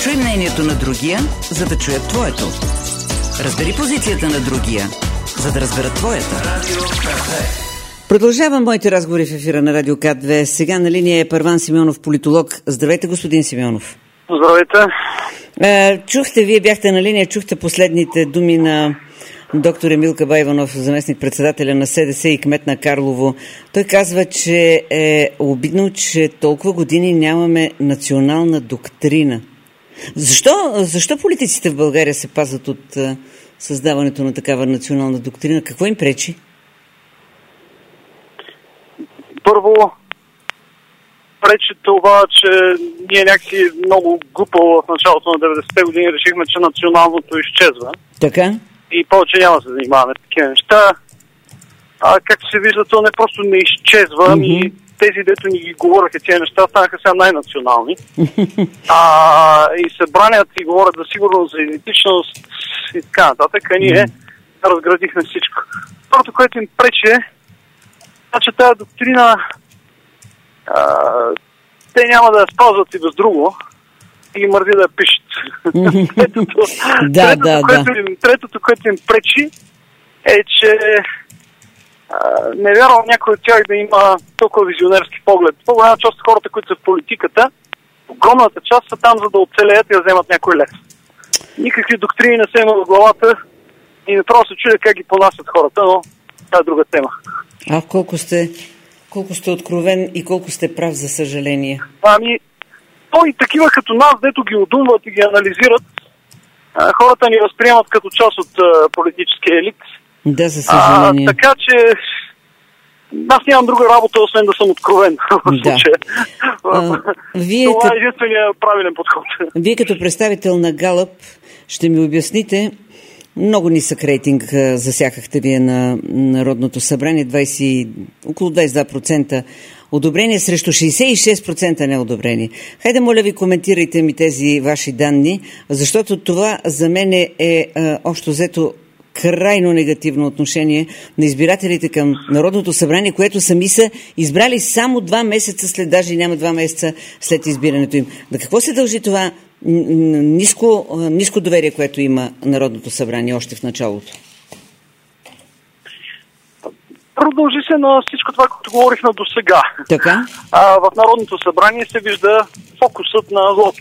Чуй мнението на другия, за да чуят твоето. Разбери позицията на другия, за да разберат твоята. Продължавам моите разговори в ефира на Радио К2. Сега на линия е Първан Симеонов, политолог. Здравейте, господин Симеонов. Здравейте. Вие бяхте на линия, чухте последните думи на доктор Емил Кабаиванов, заместник-председателя на СДС и кмет на Карлово. Той казва, че е обидно, че толкова години нямаме национална доктрина. Защо политиците в България се пазят от създаването на такава национална доктрина? Какво им пречи? Първо, пречи това, че ние някакси много глупо в началото на 90-те години решихме, че националното изчезва. Така? И повече няма да се занимаваме с такива неща. Както се вижда, то не просто не изчезва, ами тези, дето ни ги говореха тези неща, станаха сега най-национални. И се бранят и говорят за сигурност, за идентичност и така нататък, а ние разградихме всичко. Първото, което им пречи е, че тази доктрина те няма да я спазват и без друго и мързи да я пишат. Третото, което им пречи, е, че не вярвам някой от тях да има толкова визионерски поглед. По-голяма част от хората, които са в политиката, огромната част са там, за да оцелеят и да вземат някой лев. Никакви доктрини не се има в главата и направо се чудя как ги понасят хората, но това е друга тема. Колко сте откровен и колко сте прав, за съжаление. И такива като нас, дето ги удумват и ги анализират, хората ни възприемат като част от политическия елит. Да, за съжаление. Така че аз нямам друга работа, освен да съм откровен в случая. Това е единствения правилен подход. Вие като представител на Галъп ще ми обясните, много нисък рейтинг засякахте вие на Народното събрание, около 22% одобрение срещу 66% неодобрение. Хайде, моля ви, коментирайте ми тези ваши данни, защото това за мен е общо взето крайно негативно отношение на избирателите към Народното събрание, което сами са избрали само 2 месеца след, даже няма 2 месеца след избирането им. На какво се дължи това ниско доверие, което има Народното събрание още в началото? Продължи се на всичко това, което говорихме до сега. Така? В Народното събрание се вижда фокусът на злото.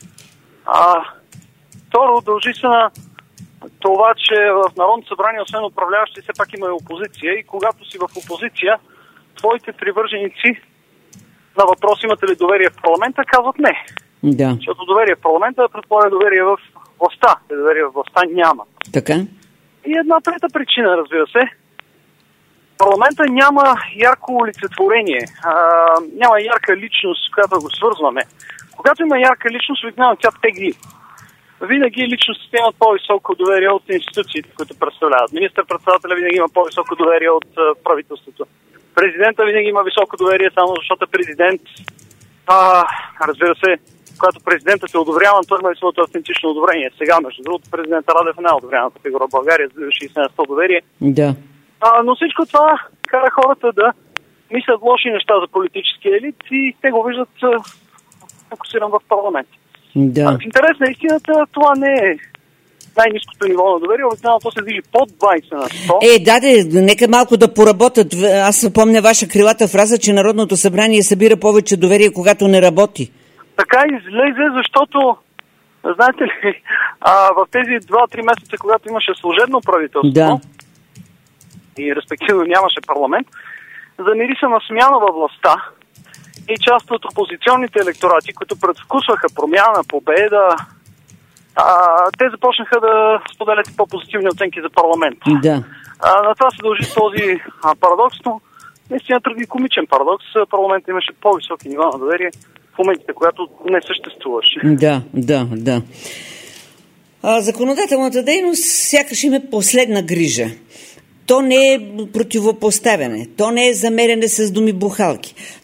Второ, дължи се на това, че в Народното събрание, освен управляващи, все пак има и опозиция. И когато си в опозиция, твоите привърженици на въпрос имате ли доверие в парламента, казват не. Да. Защото доверие в парламента предполага доверие в властта. Доверие в властта няма. Така. И една трета причина, разбира се. Парламента няма ярко олицетворение. Няма ярка личност, с която го свързваме. Когато има ярка личност, обикновено тя тегли. Винаги личностите имат по-високо доверие от институциите, които представляват. Министър-председателя винаги има по-високо доверие от правителството. Президента винаги има високо доверие, само защото е президент. Разбира се, когато президентът се одобрява, той има и своето автентично одобрение. Сега, между другото, президента Радев е най-одобряната фигура в България, с 60% доверие. Да. Но всичко това кара хората да мислят лоши неща за политическия елит и те го виждат фокусиран в парламент. Да. В интерес на истината, това не е най-ниското ниво на доверие, обикновено то се движи под 20 на 100. Нека малко да поработят. Аз помня ваша крилата фраза, че Народното събрание събира повече доверие, когато не работи. Така излезе, защото, знаете ли, в тези 2-3 месеца, когато имаше служебно правителство, и респективно нямаше парламент, замири се на смяна във властта и част от опозиционните електорати, които предвкусваха промяна, победа, те започнаха да споделят по-позитивни оценки за парламент. Да. На това се дължи този парадокс, но наистина трагикомичен парадокс. Парламентът имаше по-високи нива на доверие в моментите, когато не съществуваше. Да. Законодателната дейност сякаш има последна грижа. То не е противопоставяне, то не е замеряне с думи бухалки,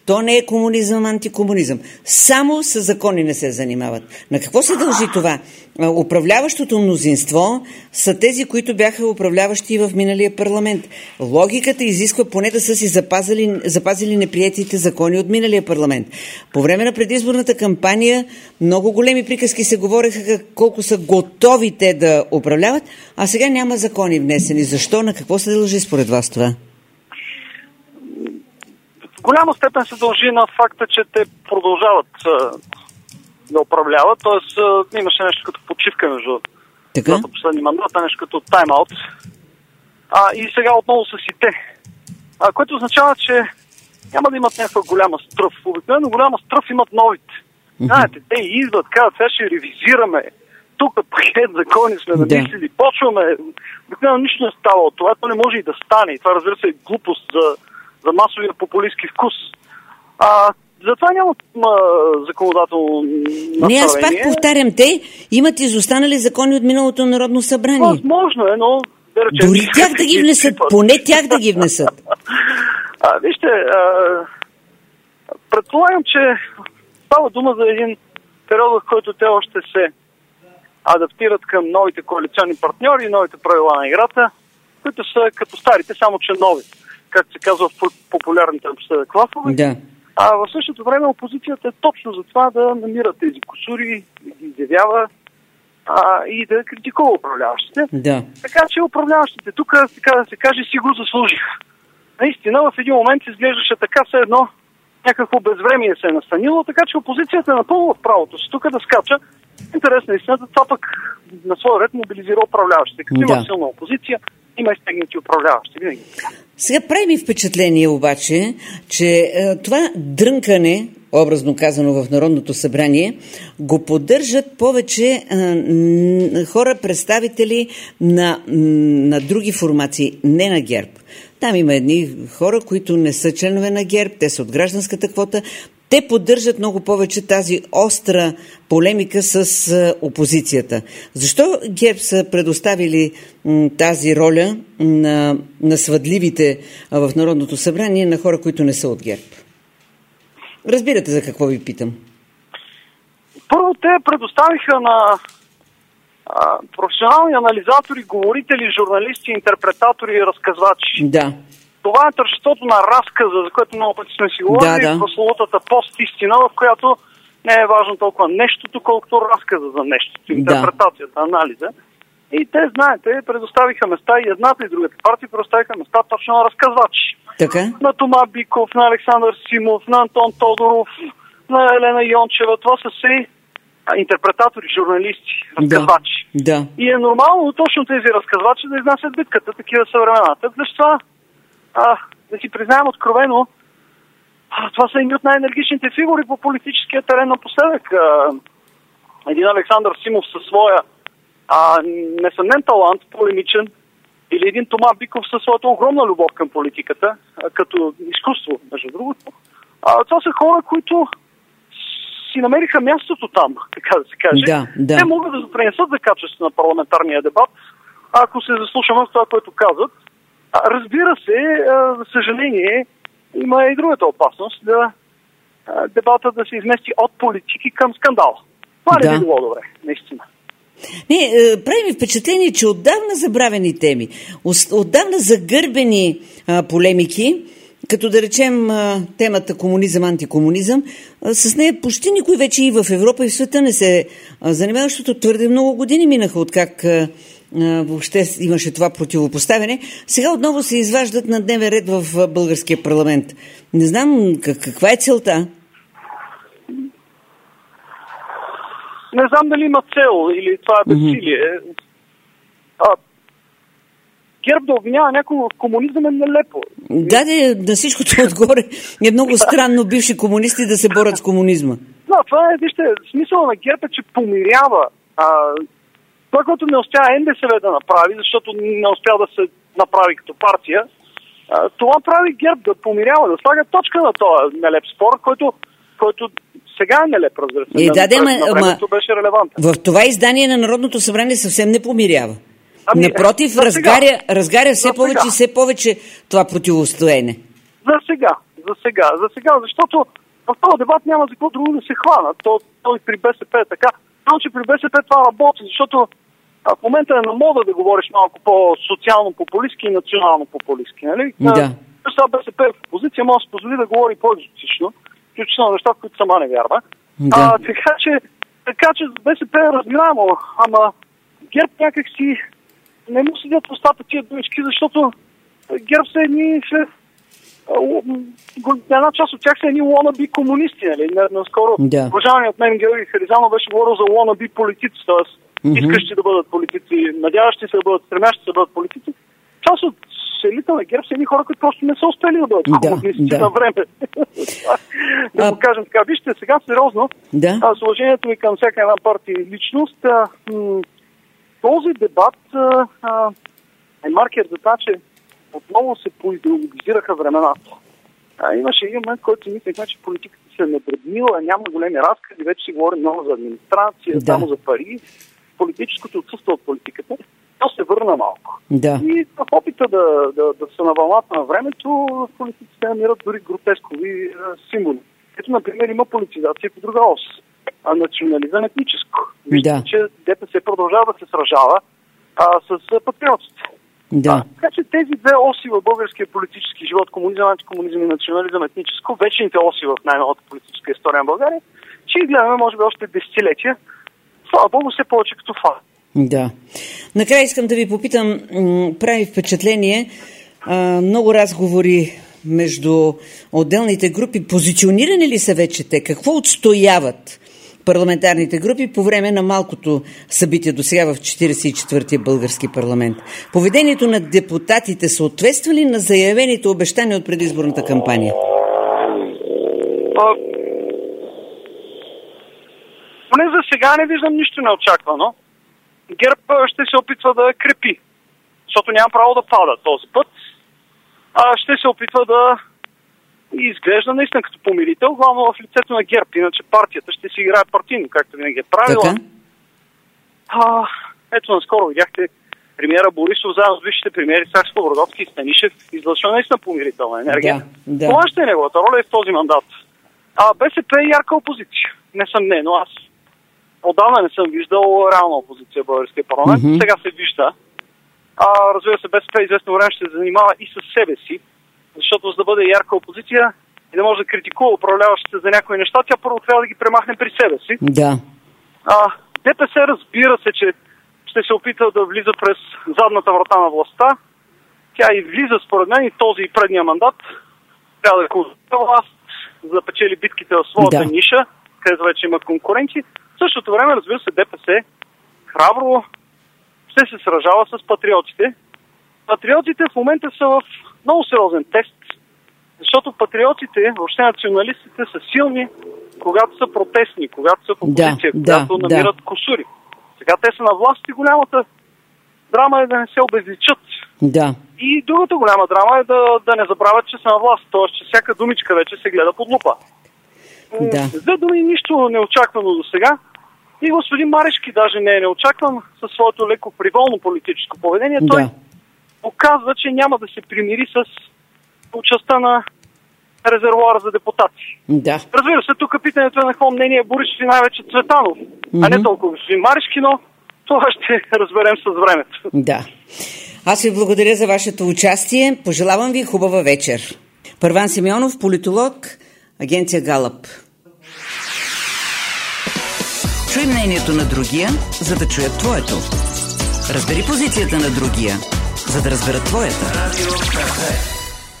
То не е комунизъм, антикомунизъм. Само с закони не се занимават. На какво се дължи това? Управляващото мнозинство са тези, които бяха управляващи в миналия парламент. Логиката изисква поне да са си запазили неприетите закони от миналия парламент. По време на предизборната кампания много големи приказки се говореха колко са готови те да управляват, а сега няма закони внесени. Защо? На какво се дължи според вас това? В голяма степен се дължи на факта, че те продължават да управляват, т.е. имаше нещо като почивка между последни мандата, нещо като тайм-аут. И сега отново са си те. Което означава, че няма да имат някаква голяма стръв. Обикновено голяма стръв имат новите. Знаете, те идват, казват, сега ще ревизираме. Тук пакет закони сме намислили, почваме. Обикновено нищо не става от това. То не може и да стане. И това, разбира се, е глупост за масовия популистски вкус. Затова няма законодателно направление. Не, аз пак повтарям, те имат изостанали закони от миналото Народно събрание. Възможно е, но да речем... Дори тях да ги внесат, поне тях да ги внесат. Вижте, предполагам, че става дума за един период, в който те още се адаптират към новите коалиционни партньори и новите правила на играта, които са като старите, само че нови, както се казва в популярните напоследък класове. Да. В същото време опозицията е точно за това да намира тези кусури, да ги изявява и да критикува управляващите. Да. Така че управляващите тук, така да се каже, си го заслужиха. Наистина, в един момент изглеждаше така, все едно някакво безвремие се е настанило, така че опозицията е напълно в правото си тук да скача. Интересна истината, това пък на своя ред мобилизира управляващите. Като има силна опозиция, има и стегнати управляващи. Винаги. Сега прави ми впечатление обаче, че това дрънкане, образно казано в Народното събрание, го поддържат повече хора, представители на други формации, не на ГЕРБ. Там има едни хора, които не са членове на ГЕРБ, те са от гражданската квота. Те поддържат много повече тази остра полемика с опозицията. Защо ГЕРБ са предоставили тази роля на свъдливите в Народното събрание на хора, които не са от ГЕРБ? Разбирате за какво ви питам? Първо те предоставиха на професионални анализатори, говорители, журналисти, интерпретатори и разказвачи. Да. Това е тържеството на разказа, за което много пъти сме си говорили, прословутата постистина, в която не е важно толкова нещото, колкото разказа за нещото, интерпретацията, анализа. И те, знаете, предоставиха места и едната и другата партия предоставиха места точно на разказвачи. Така? На Тома Биков, на Александър Симов, на Антон Тодоров, на Елена Йончева. Това са все интерпретатори, журналисти, разказвачи. Да. И е нормално точно тези разказвачи да изнасят битката, такива са времената. Защо? Да си признаем откровено, това са едни от най-енергичните фигури по политическия терен напоследък. Един Александър Симов със своя несъмнен талант, полемичен, или един Тома Биков със своята огромна любов към политиката, като изкуство, между другото. Това са хора, които си намериха мястото там, така да се каже. Да. Те могат да допринесат за качество на парламентарния дебат, ако се заслушаме в това, което казват. Разбира се, за съжаление, има и другата опасност дебата да се измести от политики към скандал. Това не би било добре, наистина. Не, прави ми впечатление, че отдавна забравени теми, отдавна загърбени полемики, като да речем темата комунизъм-антикомунизъм, с нея почти никой вече и в Европа и в света не се занимава, защото твърде много години минаха откак въобще имаше това противопоставяне. Сега отново се изваждат на дневен ред в българския парламент. Не знам каква е целта. Не знам дали има цел или това е безсилие. ГЕРБ да обвинява някой в комунизъм е нелепо. Да, на всичкото отгоре е много странно бивши комунисти да се борят с комунизма. Да, това е, вижте, смисъл на ГЕРБ е, че помирява. Това, което не успя НДСВ да направи, защото не успя да се направи като партия, това прави ГЕРБ да помирява, да слага точка на този нелеп спор, който сега е нелеп, разбира се. Беше релевантен. В това издание на Народното събрание съвсем не помирява. Напротив, разгаря все повече и все повече това противостоене. За За сега, защото в този дебат няма за какво друго да се хвана. Той при БСП е така. Само, че при БСП това работи, защото в момента е на мода да говориш малко по-социално-популистски и национално-популистски, нали? Да. Сега БСП в опозиция може да се позволи да говори по-екзотично, включително неща, в които сама не вярва. Да. Така че за БСП е разбираемо, ама ГЕРБ някак си не му седят в устата тия думички, защото ГЕРБ са едни... Една част от тях са едни wannabe комунисти, нали? Наскоро уважаваният от мен Георги Харизанов беше говорил за wannabe политици, т.е. искащи да бъдат политици, надяващи се да бъдат, стремящи се да бъдат политици. Част от елита на ГЕРБ са едни хора, които просто не са успели да бъдат комунисти на време. Да го кажем така. Вижте, сега сериозно, с уважението ми към всяка една партия и личност, този дебат е маркер за това, че отново се поидеологизираха времената. Имаше един момент, който си мислехме, че политиката се е надребнила, няма големи разкази, вече си говори много за администрация, само за пари. Политическото отсъства от политиката. То се върна малко. Да. И в опита да са на вълната на времето, политиците намират дори гротескови символи. Ето, например, има политизация по друга ос. Национализъм етническо. Вижте, че ДПС продължава да се сражава с патриотите. Да. Така че тези две оси в българския политически живот, комунизъм, антикомунизъм и национализъм етническо, вечните оси в най-новата политическа история на България, че ги гледаме, може би, още десетилетия. Слава Богу, все повече като факт. Да. Накрая искам да ви попитам, прави впечатление, много разговори между отделните групи. Позиционирани ли са вече те? Какво отстояват парламентарните групи по време на малкото събитие до сега в 44-я български парламент? Поведението на депутатите съответства ли на заявените обещания от предизборната кампания? Поне за сега не виждам нищо неочаквано. ГЕРБ ще се опитва да крепи, защото няма право да пада този път. Ще се опитва да изглежда наистина като помирител, главно в лицето на ГЕРБ. Иначе партията ще си играе партийно, както винаги е правила. Ето, наскоро видяхте премиера Борисов заедно с висшите премиери Сакскобургготски и Станишев излъчва наистина помирителна енергия. Да. Това ще е неговата роля и в този мандат. БСП е ярка опозиция. Несъмнено, аз отдавна не съм виждал реална опозиция в българския парламент. Сега се вижда. Разбира се, БСП известно време ще се занимава и с себе си, защото за да бъде ярка опозиция и да може да критикува управляващите за някои неща, тя първо трябва да ги премахне при себе си. Да. ДПС, разбира се, че ще се опита да влиза през задната врата на властта. Тя и влиза, според мен, и този и предния мандат. Трябва да консултира власт, за да печели битките в своята ниша, където вече има конкуренти. В същото време, разбира се, ДПС храбро ще се сражава с патриотите. Патриотите в момента са в много сериозен тест, защото патриотите, въобще националистите, са силни, когато са протестни, когато са в опозиция, когато намират кусури. Сега те са на власт и голямата драма е да не се обезличат. Да. И другата голяма драма е да не забравят, че са на власт, т.е. че всяка думичка вече се гледа под лупа. С две думи, нищо неочаквано до сега. И господин Марешки даже не е неочакван със своето леко приволно политическо поведение. Той показва, че няма да се примири с участта на резервуара за депутати. Да. Разбира се, тук питането е на какво мнение е Борисов и най-вече Цветанов, а не толкова господин Марешки, но това ще разберем с времето. Да. Аз ви благодаря за вашето участие. Пожелавам ви хубава вечер. Първан Симеонов, политолог, агенция Галъп. Чуй мнението на другия, за да чуят твоето. Разбери позицията на другия, за да разберат твоята.